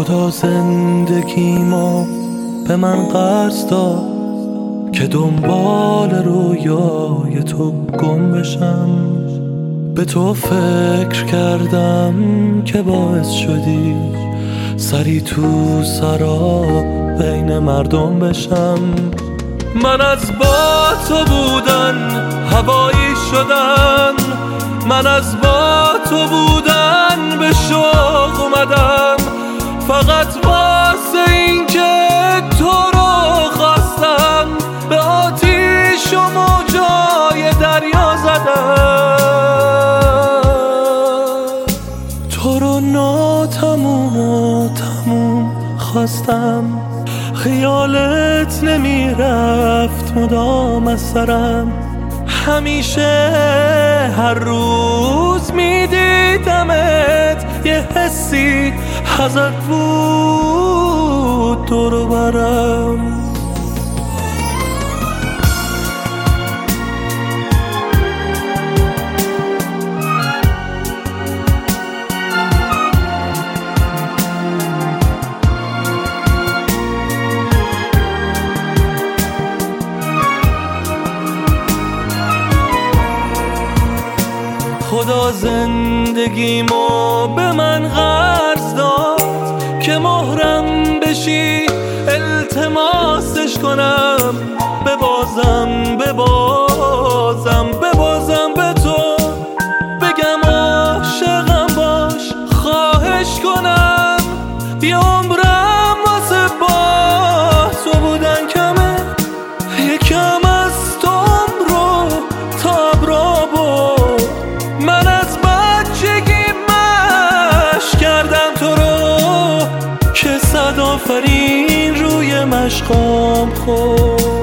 خدا زندگیمو به من قرض داد که دنبال رویای تو گم بشم. به تو فکر کردم که باعث شدی سری تو سرا بین مردم بشم. من از با تو بودن هوایی شدن، من از با تو بودن به شوق اومدم، فقط واسه این که تو رو خواستم به آتیش و موجای دریا زدم. تو رو ناتموم و تموم خواستم، خیالت نمیرفت مدام از سرم، همیشه هر روز میدیدمت یه حسی ازت بود دور و برم. خدا زندگیمو به من قرض داد که مهرم بشی التماسش کنم، ببازم به تو بگم عاشقم باش، خواهش کنم یه عمرم واسه با تو بودن کمه، یکم از تو عمرو تاب را برد. من از بچگی مشق کردم تو رو که صد آفرین روی مشقام خورد.